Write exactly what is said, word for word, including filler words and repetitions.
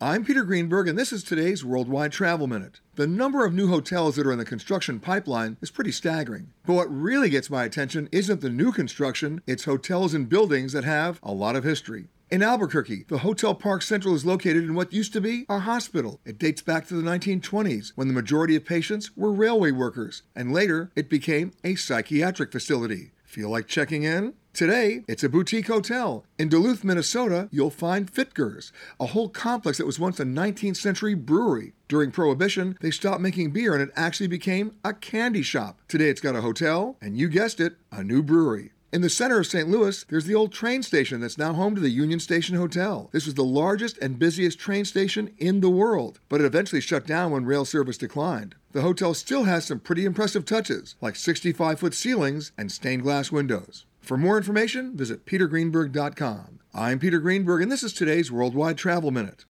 I'm Peter Greenberg, and this is today's Worldwide Travel Minute. The number of new hotels that are in the construction pipeline is pretty staggering. But what really gets my attention isn't the new construction, it's hotels and buildings that have a lot of history. In Albuquerque, the Hotel Park Central is located in what used to be a hospital. It dates back to the nineteen twenties, when the majority of patients were railway workers, and later it became a psychiatric facility. Feel like checking in? Today, it's a boutique hotel. In Duluth, Minnesota, you'll find Fitgers, a whole complex that was once a nineteenth century brewery. During Prohibition, they stopped making beer and it actually became a candy shop. Today it's got a hotel, and you guessed it, a new brewery. In the center of Saint Louis, there's the old train station that's now home to the Union Station Hotel. This was the largest and busiest train station in the world, but it eventually shut down when rail service declined. The hotel still has some pretty impressive touches, like sixty-five foot ceilings and stained glass windows. For more information, visit peter greenberg dot com. I'm Peter Greenberg, and this is today's Worldwide Travel Minute.